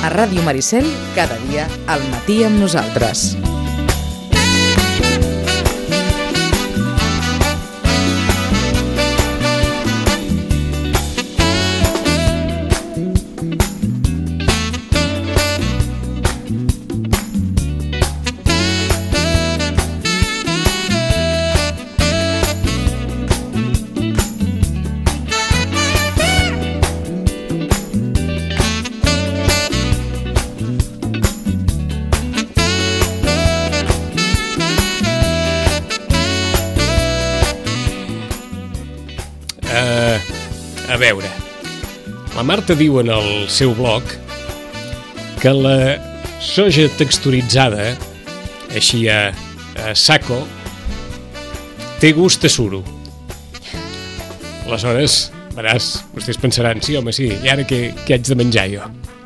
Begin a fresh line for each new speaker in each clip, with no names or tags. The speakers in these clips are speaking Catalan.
A Ràdio Maricel, cada dia al matí amb nosaltres.
A veure, la Marta diu en el seu blog que la soja texturitzada, així a saco, té gust a suro. Aleshores, veràs, vostès pensaran, sí, home, sí, i ara què haig de menjar jo?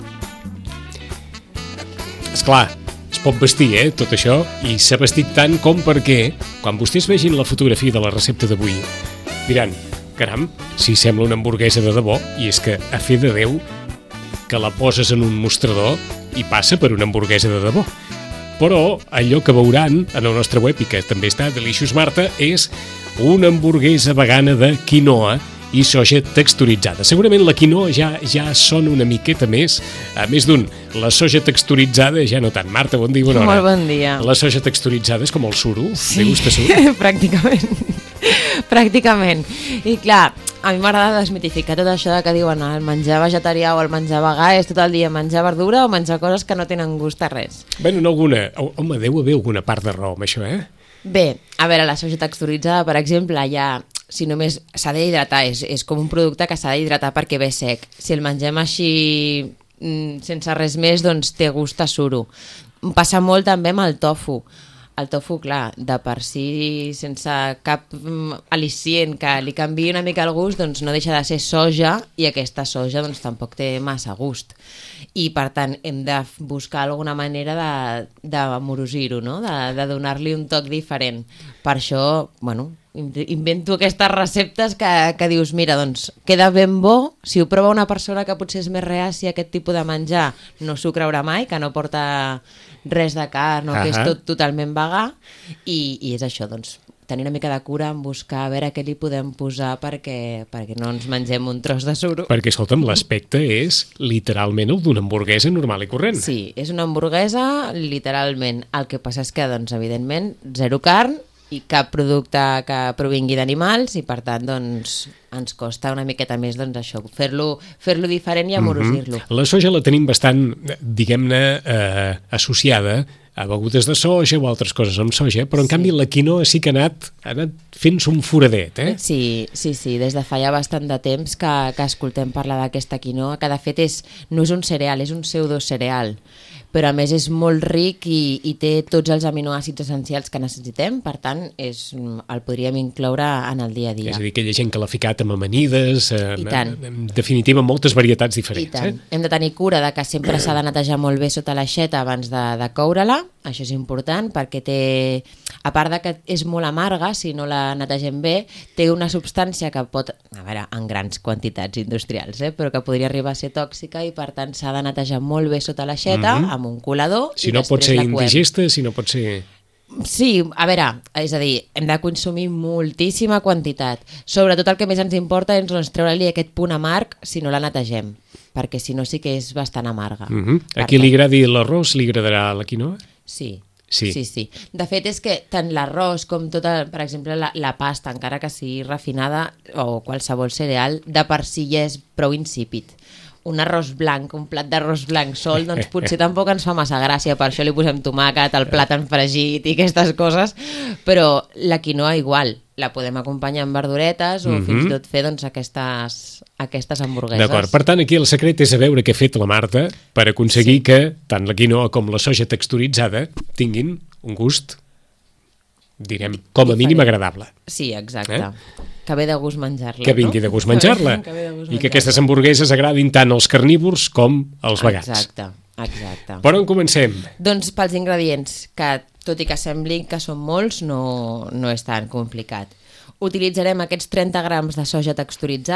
Esclar, es pot vestir, tot això, i s'ha vestit tant com perquè, quan vostès vegin la fotografia de la recepta d'avui, diran, caram, si sembla una hamburguesa de debò, i és que, a fe de Déu, que la poses en un mostrador i passa per una hamburguesa de debò. Però allò que veuran en el nostre web, i que també està a Delicious Marta, és una hamburguesa vegana de quinoa i soja texturitzada. Segurament la quinoa ja sona una miqueta més, a més d'un, la soja texturitzada ja no tant. Marta, bon dia, bona hora.
Molt bon dia.
La soja texturitzada és com el suro?
Sí,
de gust a suro?
Pràcticament. I clar, a mi m'agrada desmitificar tot això de que diuen el menjar vegetarià o el menjar vegà és tot el dia menjar verdura o menjar coses que no tenen gust a res.
Bé, no alguna. Home, deu haver alguna part de raó amb això,
Bé, a veure, la soja texturitzada, per exemple, ja, si només s'ha d'hidratar, és com un producte que s'ha d'hidratar perquè ve sec. Si el mengem així sense res més, doncs té gust a suro. Passa molt també amb el tofu. El tofu, clar, de per si, sense cap al·licient que li canviï una mica el gust, doncs no deixa de ser soja i aquesta soja doncs tampoc té massa gust. I per tant hem de buscar alguna manera d'amorosir-ho, no? De donar-li un toc diferent. Per això, bueno, invento aquestes receptes que dius, mira, doncs queda ben bo, si ho prova una persona que potser és més reàcia a aquest tipus de menjar, no s'ho creurà mai, que no porta res de carn o que és tot totalment vegà, i és això, doncs, tenir una mica de cura en buscar a veure què li podem posar perquè no ens mengem un tros de suro.
Perquè, escolta'm, l'aspecte és literalment el d'una hamburguesa normal i corrent.
Sí, és una hamburguesa literalment. El que passa és que, doncs, evidentment, zero carn i cap producte que provingui d'animals i, per tant, doncs, ens costa una miqueta més, doncs, això, fer-lo diferent i amorosir-lo.
La soja la tenim bastant, diguem-ne, associada a begudes de soja o altres coses amb soja, però en canvi la quinoa sí que ha anat fent-se un foradet,
Sí, des de fa ja bastant de temps que escoltem parlar d'aquesta quinoa, que de fet no és un cereal, és un pseudocereal, però a més és molt ric i té tots els aminoàcids essencials que necessitem, per tant el podríem incloure en el dia a dia.
És a dir, aquella gent que l'ha ficat amb amanides, en definitiva moltes varietats diferents.
I tant. Hem de tenir cura de que sempre s'ha de netejar molt bé sota l'aixeta abans de coure-la, això és important perquè té, a part de que és molt amarga, si no la netegem bé, té una substància que pot, a veure, en grans quantitats industrials, però que podria arribar a ser tòxica i per tant s'ha de netejar molt bé sota l'aixeta, amb un colador,
si no pot ser indigesta, si no pot ser...
Sí, a veure, és a dir, hem de consumir moltíssima quantitat. Sobretot el que més ens importa és treure-li aquest punt amarg si no la netegem, perquè si no sí que és bastant amarga.
A qui li agradi l'arròs, li agradarà la quinoa?
Sí. De fet, és que tant l'arròs com tota, per exemple, la pasta, encara que sigui refinada, o qualsevol cereal, de per si ja és prou insípid. Un arròs blanc, un plat d'arròs blanc sol, doncs potser tampoc ens fa massa gràcia, per això li posem tomàquet, el plàtan fregit i aquestes coses, però la quinoa igual, la podem acompanyar amb verduretes o fins i tot fer doncs, aquestes hamburgueses.
D'acord, per tant aquí el secret és a veure què ha fet la Marta per aconseguir que tant la quinoa com la soja texturitzada tinguin un gust, direm, com a mínim agradable.
Sí, exacte. Que ve de gust menjar-la.
Que vingui de gust menjar-la. I que aquestes hamburgueses agradin tant als carnívors com als vegans.
Exacte.
Per on comencem?
Doncs pels ingredients, que tot i que sembli que són molts, no és tan complicat. Utilitzarem aquests 30 grams de soja texturitzada,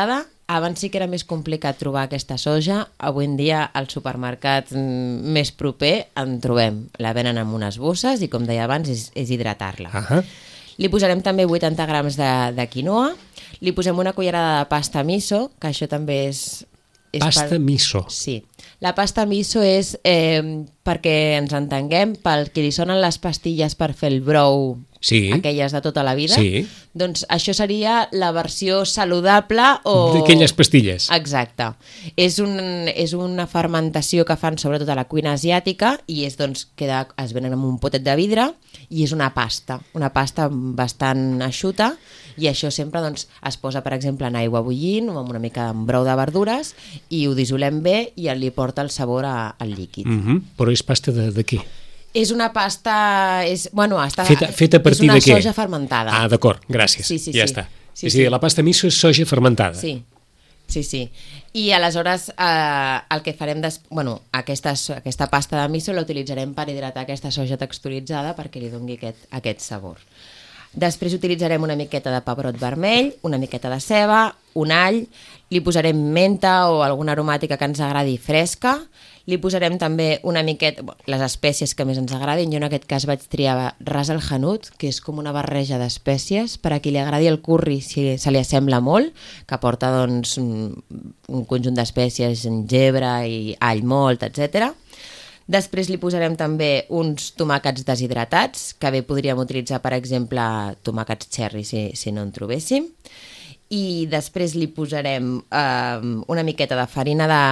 abans sí que era més complicat trobar aquesta soja, avui en dia al supermercat més proper en trobem. La venen amb unes bosses i, com deia abans, és hidratar-la. Li posarem també 80 grams de quinoa, li posem una cullerada de pasta miso, que això també és
pasta miso.
Sí. La pasta miso és, perquè ens entenguem, pel que li sonen les pastilles per fer el brou, aquelles de tota la vida, doncs això seria la versió saludable
d'aquelles pastilles.
Exacte. És una fermentació que fan sobretot a la cuina asiàtica i es venen en un potet de vidre i és una pasta bastant eixuta, i això sempre es posa, per exemple, en aigua bullint o amb una mica de brou de verdures i ho dissolem bé i li porta el sabor al líquid.
Però és pasta de què?
És una pasta...
Feta a partir de què?
És una soja fermentada.
Ah, d'acord, gràcies.
Sí.
Ja està. És a dir, la pasta miso és soja fermentada.
Sí. I aleshores el que farem... Aquesta pasta de miso la utilitzarem per hidratar aquesta soja texturitzada perquè li doni aquest sabor. Després utilitzarem una miqueta de pebrot vermell, una miqueta de ceba, un all, li posarem menta o alguna aromàtica que ens agradi fresca, li posarem també una miqueta, les espècies que més ens agradin. Jo en aquest cas vaig triar ras el hanout, que és com una barreja d'espècies, per a qui li agradi el curri, si se li assembla molt, que porta un conjunt d'espècies, gingebre i all molt, etc. Després li posarem també uns tomàquets deshidratats, que bé podríem utilitzar, per exemple, tomàquets cherry si no en trobéssim. I després li posarem una miqueta de farina de...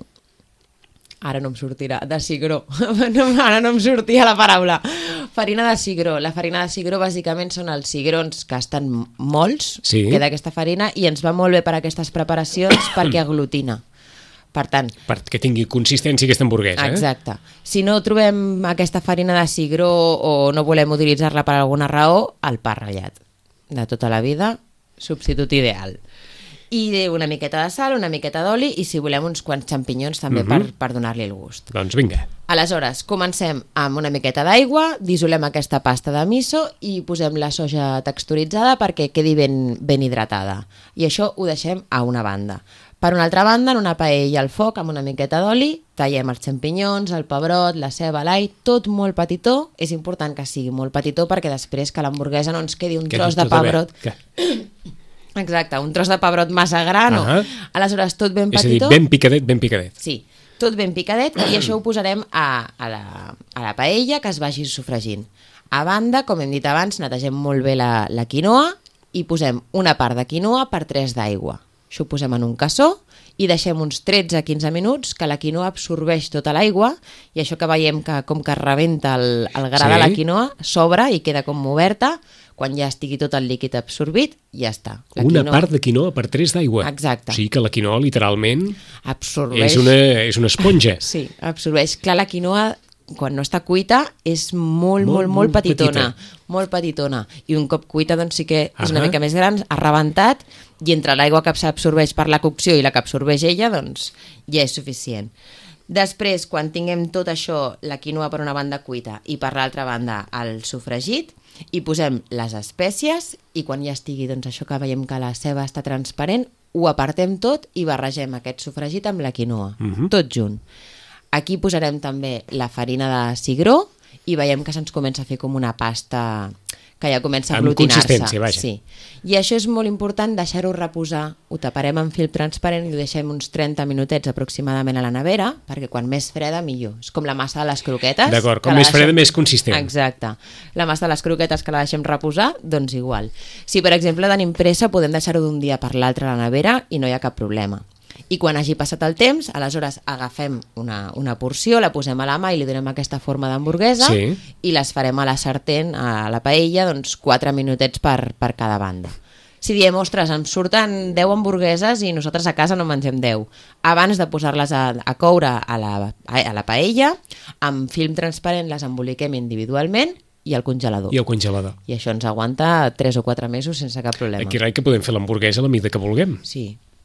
Ara no em sortirà, de cigró. Ara no em sortia la paraula. Farina de cigró. La farina de cigró bàsicament són els cigrons que estan molts, queda aquesta farina, i ens va molt bé per a aquestes preparacions perquè aglutina. Per tant...
Perquè tingui consistència aquesta hamburguesa.
Exacte. Si no trobem aquesta farina de cigró o no volem utilitzar-la per alguna raó, el pa ratllat. De tota la vida, substitut ideal. I una miqueta de sal, una miqueta d'oli i, si volem, uns quants xampinyons també per donar-li el gust.
Doncs vinga.
Aleshores, comencem amb una miqueta d'aigua, dissolem aquesta pasta de miso i posem la soja texturitzada perquè quedi ben hidratada. I això ho deixem a una banda. Per una altra banda, en una paella al foc amb una miqueta d'oli, tallem els xampinyons, el pebrot, la ceba, l'all, tot molt petitó. És important que sigui molt petitó perquè després que l'hamburguesa no ens quedi un tros de pebrot. Exacte, un tros de pebrot massa gran. Aleshores, tot ben petitó.
És a dir, ben picadet.
Sí, tot ben picadet, i això ho posarem a la paella que es vagi sofregint. A banda, com hem dit abans, netegem molt bé la quinoa i posem una part de quinoa per 3 d'aigua. Això ho posem en un cassó i deixem uns 13-15 minuts que la quinoa absorbeix tota l'aigua, i això que veiem com que rebenta el gra de la quinoa, s'obre i queda com oberta. Quan ja estigui tot el líquid absorbit, ja està.
Una part de quinoa per 3 d'aigua.
Exacte.
O sigui que la quinoa literalment
absorbeix...
és una esponja.
Sí, absorbeix. Clar, la quinoa, quan no està cuita, és molt petitona. Molt petitona. I un cop cuita, doncs sí que és una mica més gran, ha rebentat, i entre l'aigua que s'absorbeix per la cocció i la que absorbeix ella, doncs ja és suficient. Després, quan tinguem tot això, la quinoa per una banda cuita i per l'altra banda el sofregit, hi posem les espècies, i quan ja estigui això que veiem que la ceba està transparent, ho apartem tot i barregem aquest sofregit amb la quinoa, tot junt. Aquí posarem també la farina de cigró i veiem que se'ns comença a fer com una pasta que ja comença a aglutinar-se.
Amb consistència, vaja.
Sí. I això és molt important, deixar-ho reposar. Ho taparem amb film transparent i ho deixem uns 30 minutets aproximadament a la nevera, perquè quan més freda, millor. És com la massa de les croquetes.
D'acord, com més freda, més consistent.
Exacte. La massa de les croquetes que la deixem reposar, doncs igual. Si, per exemple, tenim pressa, podem deixar-ho d'un dia per l'altre a la nevera i no hi ha cap problema. I quan hagi passat el temps, aleshores agafem una porció, la posem a la mà i li donem aquesta forma d'hamburguesa, i les farem a la sartén, a la paella, doncs 4 minutets per cada banda. Si diem, ostres, em surten 10 hamburgueses i nosaltres a casa no mengem 10. Abans de posar-les a coure a la paella, amb film transparent les emboliquem individualment i al congelador. I això ens aguanta 3 o 4 mesos sense cap problema.
Aquí rai que podem fer l'hamburguesa a la mida que vulguem.
Sí.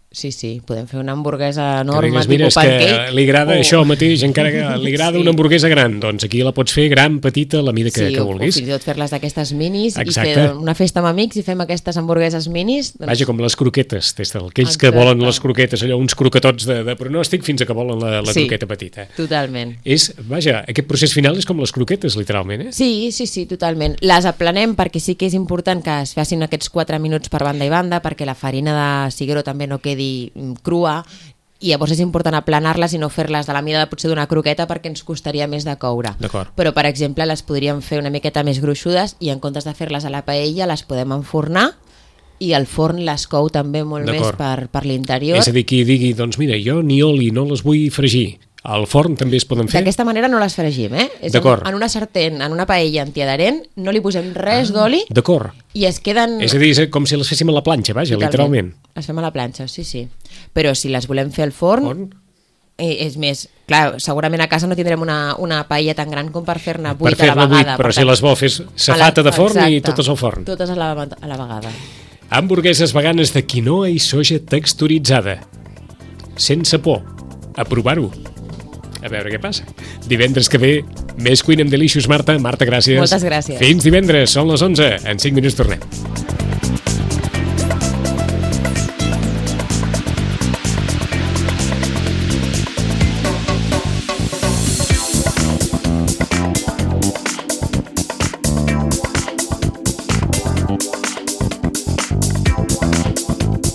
Sí, podem fer una hamburguesa
Que
enorme,
digues, mira,
tipus
és que
pancake.
li agrada això mateix, encara que li agrada
Sí.
una hamburguesa gran, doncs aquí la pots fer gran, petita, la mida que
O
vulguis.
fins i tot fer-les d'aquestes minis
Exacte.
i fer una festa amb amics i fem aquestes hamburgueses minis. Doncs,
Vaja, com les croquetes, des d'aquells que
Exacte.
volen les croquetes, allò, uns croquetots de pronòstic fins a que volen la
Sí.
croqueta petita.
Totalment.
Vaja, aquest procés final és com les croquetes, literalment, eh?
Sí, totalment. Les aplanem perquè sí que és important que es facin aquests 4 minuts per banda i banda perquè la farina de cigró també no quedi crua i llavors és important aplanar-les i no fer-les de la mida potser d'una croqueta perquè ens costaria més de coure.
D'acord.
Però, per exemple, les podríem fer una miqueta més gruixudes i en comptes de fer-les a la paella les podem enfornar i el forn les cou també molt més per l'interior.
És a dir, qui digui, doncs mira, jo ni oli, no les vull fregir. Al forn també es poden fer?
D'aquesta manera no les fregim, eh?
D'acord.
En una sartén, en una paella antiadherent, no li posem res d'oli
D'acord.
i es queden...
És a dir, és com si les féssim a la planxa, vaja, literalment.
Les fem a la planxa, sí. Però si les volem fer al forn, és més... Clar, segurament a casa no tindrem una paella tan gran com per fer-ne 8
Per
a la
fer-ne 8,
vegada.
però si les vol fes safata de forn i totes al forn.
Totes a la vegada.
Hamburgueses veganes de quinoa i soja texturitzada. Sense por. A provar-ho. A veure què passa. Divendres que ve, més Cuina amb Delicious, Marta. Marta, gràcies.
Moltes gràcies.
Fins divendres, són les 11. En 5 minuts tornem.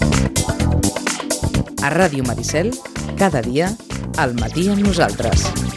A Ràdio Maricel, cada dia, al matí amb nosaltres.